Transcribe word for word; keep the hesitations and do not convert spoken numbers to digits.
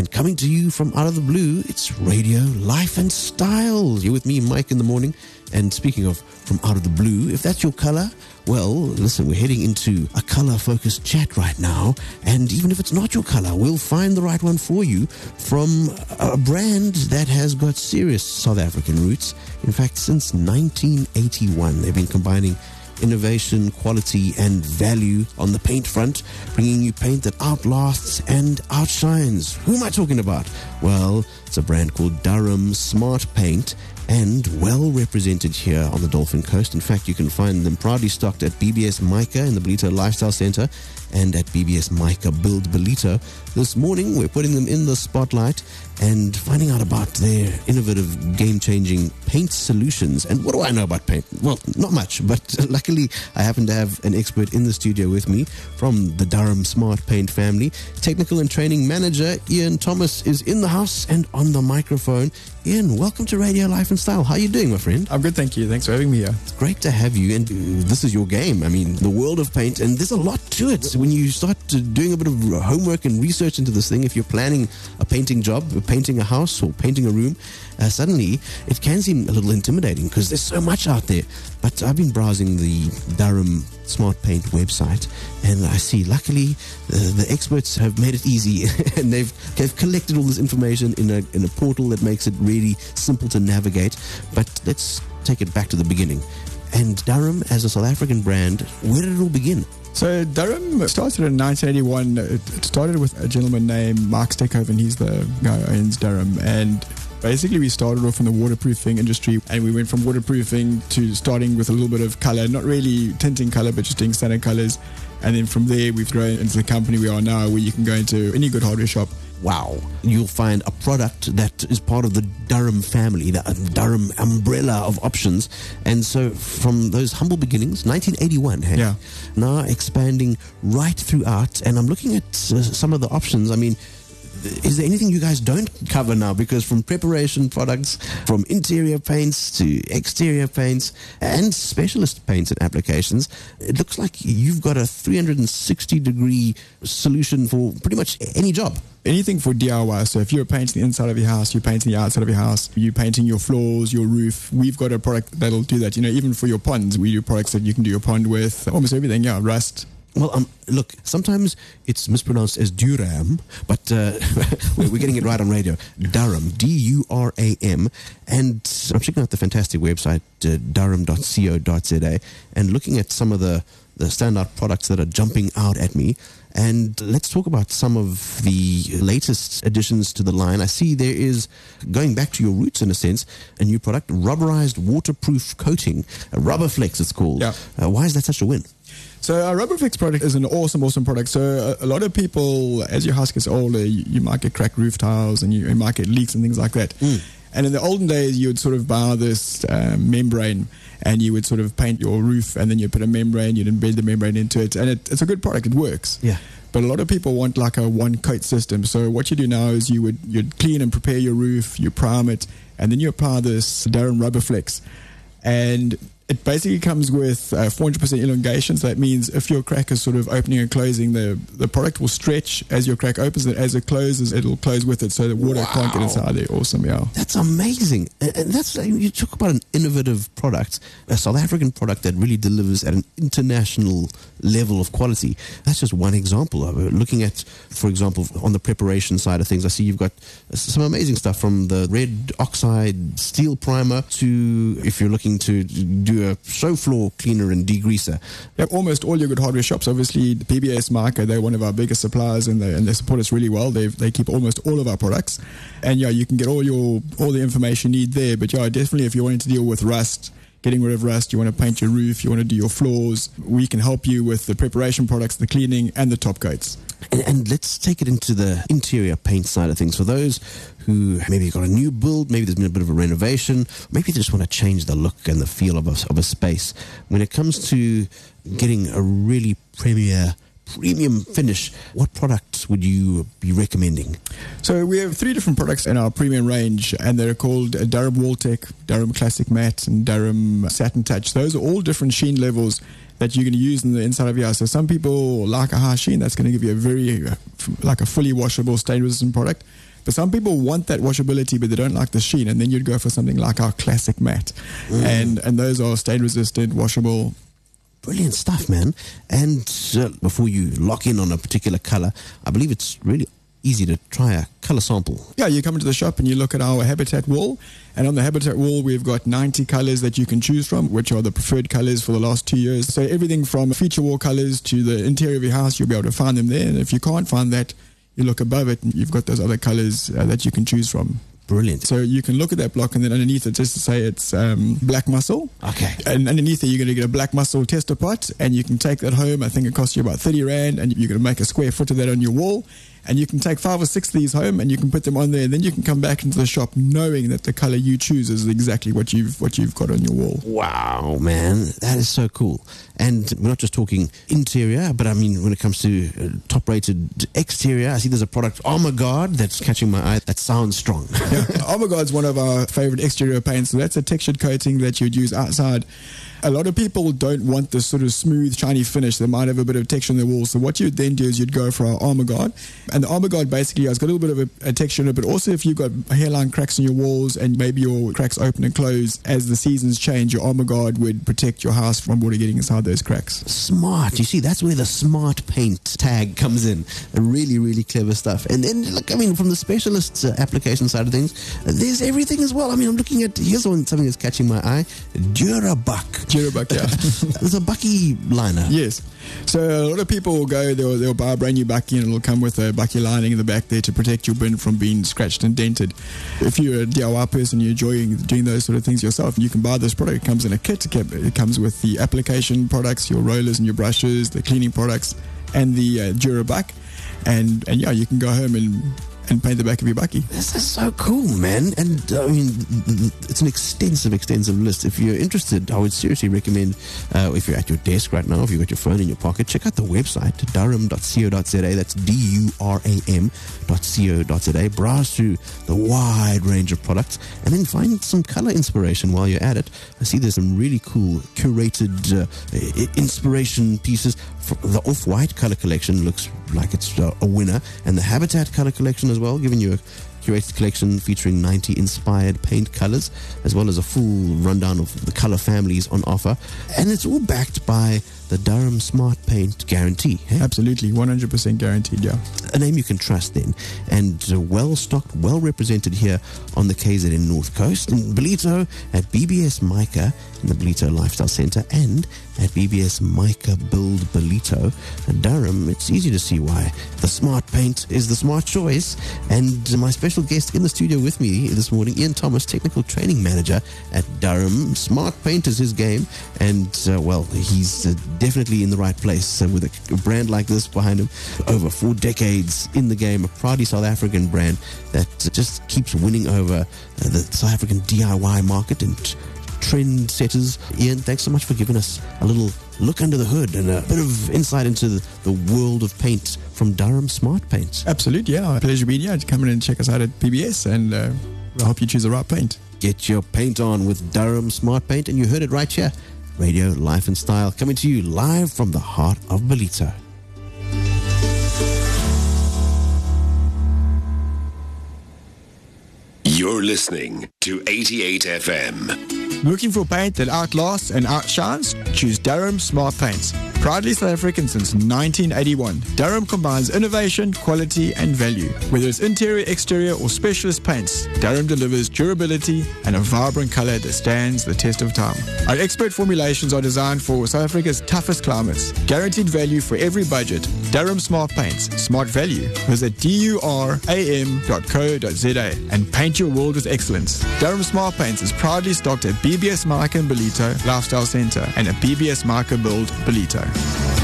And coming to you from out of the blue, it's Radio Life and Style. You're with me, Mike, in the morning. And speaking of from out of the blue, if that's your color, well, listen, we're heading into a color-focused chat right now. And even if it's not your color, we'll find the right one for you from a brand that has got serious South African roots. In fact, since nineteen eighty-one, they've been combining innovation, quality, and value on the paint front, bringing you paint that outlasts and outshines. Who am I talking about? Well, it's a brand called Durham Smart Paint, and well represented here on the Dolphin Coast. In fact, you can find them proudly stocked at B B S Mica in the Belito Lifestyle Center and at B B S Mica Build Belito. This morning, we're putting them in the spotlight and finding out about their innovative, game-changing paint solutions. And what do I know about paint? Well, not much, but luckily I happen to have an expert in the studio with me from the Durham Smart Paint family. Technical and training manager Ian Thomas is in the house and on the microphone. Ian, welcome to Radio Life and Style. How are you doing, my friend? I'm good, thank you. Thanks for having me here. It's great to have you, and this is your game. I mean, the world of paint, and there's a lot to it. When you start doing a bit of homework and research into this thing, if you're planning a painting job, painting a house or painting a room, uh, suddenly it can seem a little intimidating because there's so much out there. But I've been browsing the Durham Smart Paint website, and I see, luckily, uh, the experts have made it easy, and they've they've collected all this information in a in a portal that makes it really simple to navigate. But let's take it back to the beginning. And Durham, as a South African brand, where did it all begin? So Durham started in nineteen eighty-one. It started with a gentleman named Mark Steckhoven. He's the guy who owns Durham. And basically we started off in the waterproofing industry, and we went from waterproofing to starting with a little bit of color, not really tinting color, but just doing standard colors. And then from there, we've grown into the company we are now, where you can go into any good hardware shop. Wow. You'll find a product that is part of the Durham family, the Durham umbrella of options. And so from those humble beginnings, nineteen eighty-one, hey? Yeah. Now expanding right throughout. And I'm looking at uh, some of the options. I mean, is there anything you guys don't cover now? Because from preparation products, from interior paints to exterior paints and specialist paints and applications, it looks like you've got a three hundred sixty degree solution for pretty much any job. Anything for D I Y. So if you're painting the inside of your house, you're painting the outside of your house, you're painting your floors, your roof, we've got a product that'll do that. You know, even for your ponds, we do products that you can do your pond with, almost everything, yeah, rust. Well, um, look, sometimes it's mispronounced as Durham, but uh, we're getting it right on radio. Durham, D U R A M. And I'm checking out the fantastic website, uh, durham dot co dot z a, and looking at some of the, the standout products that are jumping out at me. And let's talk about some of the latest additions to the line. I see there is, going back to your roots in a sense, a new product, rubberized waterproof coating, a Rubberflex it's called. Yeah. Uh, why is that such a win? So our Rubberflex product is an awesome, awesome product. So a, a lot of people, as your house gets older, you, you might get cracked roof tiles and you, you might get leaks and things like that. Mm. And in the olden days, you would sort of buy this um, membrane, and you would sort of paint your roof, and then you put a membrane, you'd embed the membrane into it, and it, it's a good product, it works. Yeah. But a lot of people want like a one coat system. So what you do now is you would you'd clean and prepare your roof, you prime it, and then you apply this Durham Rubberflex. And it basically comes with uh, four hundred percent elongation. So that means if your crack is sort of opening and closing, the, the product will stretch as your crack opens. And as it closes, it'll close with it, so the water wow. can't get inside there. Awesome, yeah. That's amazing. And that's, you talk about an innovative product, a South African product that really delivers at an international level of quality. That's just one example. Looking at, for example, on the preparation side of things, I see you've got some amazing stuff, from the red oxide steel primer to, if you're looking to do a show floor cleaner and degreaser. Yeah, almost all your good hardware shops. Obviously, the P B S Mica, they're one of our biggest suppliers, and they and they support us really well. They they keep almost all of our products, and yeah, you can get all your all the information you need there. But yeah, definitely, if you're wanting to deal with rust, getting rid of rust, you want to paint your roof, you want to do your floors, we can help you with the preparation products, the cleaning, and the top coats. And, and let's take it into the interior paint side of things. For those who maybe got a new build, maybe there's been a bit of a renovation, maybe they just want to change the look and the feel of a, of a space. When it comes to getting a really premier, premium finish, what products would you be recommending? So we have three different products in our premium range, and they're called Durham Walltech, Durham Classic Matte, and Durham Satin Touch. Those are all different sheen levels that you're going to use in the inside of your house. So some people like a high sheen, that's going to give you a very, like a fully washable, stain resistant product. But some people want that washability, but they don't like the sheen, and then you'd go for something like our classic matte. Mm. And and those are stain resistant, washable. Brilliant stuff, man. And uh, before you lock in on a particular color, I believe it's really easy to try a color sample. Yeah, you come into the shop and you look at our Habitat wall, and on the Habitat wall we've got ninety colors that you can choose from, which are the preferred colors for the last two years. So everything from feature wall colors to the interior of your house, you'll be able to find them there. And if you can't find that, you look above it and you've got those other colors uh, that you can choose from. Brilliant. So you can look at that block, and then underneath it, just to say it's um, black mussel. Okay. And underneath it, you're going to get a black mussel tester pot, and you can take that home. I think it costs you about thirty rand, and you're going to make a square foot of that on your wall. And you can take five or six of these home, and you can put them on there, and then you can come back into the shop knowing that the color you choose is exactly what you've what you've got on your wall. Wow, man, that is so cool. And we're not just talking interior, but I mean, when it comes to uh, top-rated exterior, I see there's a product, Armor Guard, that's catching my eye. That sounds strong. Yeah, Armor Guard's one of our favorite exterior paints. So that's a textured coating that you'd use outside. A lot of people don't want this sort of smooth, shiny finish. They might have a bit of texture on their walls. So what you'd then do is you'd go for our Armor Guard. And the Armor Guard basically has got a little bit of a, a texture in it, but also if you've got hairline cracks in your walls and maybe your cracks open and close as the seasons change, your Armor Guard would protect your house from water getting inside those cracks. Smart. You see, that's where the smart paint tag comes in. Really, really clever stuff. And then, look, I mean, from the specialist uh, application side of things, uh, there's everything as well. I mean, I'm looking at, here's one, something that's catching my eye, Durabuck. Durabuck, yeah. There's a Bucky liner. Yes. So a lot of people will go, they'll, they'll buy a brand new Bucky, and it'll come with a Bucky lining in the back there to protect your bin from being scratched and dented. If you're a D I Y person, you're enjoying doing those sort of things yourself, you can buy this product. It comes in a kit. It comes with the application products, your rollers and your brushes, the cleaning products, and the uh, Durabuck. And, and yeah, you can go home and and paint the back of your Bucky. This is so cool, man. And I mean, it's an extensive, extensive list. If you're interested, I would seriously recommend, uh, if you're at your desk right now, if you've got your phone in your pocket, check out the website, durham dot co dot za. That's D U R A M dot co dot za. Browse through the wide range of products and then find some color inspiration while you're at it. I see there's some really cool curated uh, inspiration pieces. The Off-White color collection looks like it's a winner, and the Habitat color collection as well, giving you a curated collection featuring ninety inspired paint colors, as well as a full rundown of the color families on offer. And it's all backed by the Durham Smart Paint guarantee. Hey? Absolutely, one hundred percent guaranteed, yeah. A name you can trust then, and uh, well-stocked, well-represented here on the K Z N North Coast, in Ballito at B B S Mica in the Ballito Lifestyle Centre, and at B B S Mica Build Ballito. And Durham, it's easy to see why the smart paint is the smart choice. And uh, my special guest in the studio with me this morning, Ian Thomas, Technical Training Manager at Durham. Smart paint is his game, and uh, well, he's uh, definitely in the right place uh, with a, a brand like this behind him. Over four decades in the game, a proudly South African brand that uh, just keeps winning over uh, the South African D I Y market and trend setters. Ian, thanks so much for giving us a little look under the hood and a bit of insight into the, the world of paint from Durham Smart Paint. Absolutely, yeah. Pleasure being here. Come in and check us out at P B S, and uh, I hope you choose the right paint. Get your paint on with Durham Smart Paint, and you heard it right here. Radio, Life and Style, coming to you live from the heart of Ballito. You're listening to eighty-eight F M. Looking for paint that outlasts and outshines? Choose Durham Smart Paints. Proudly South African since nineteen eighty-one, Durham combines innovation, quality and value. Whether it's interior, exterior or specialist paints, Durham delivers durability and a vibrant color that stands the test of time. Our expert formulations are designed for South Africa's toughest climates. Guaranteed value for every budget. Durham Smart Paints. Smart value. Visit D U R A M dot co dot za and paint your world with excellence. Durham Smart Paints is proudly stocked at B B S Mica in Ballito Lifestyle Centre and at B B S Mica Build Ballito.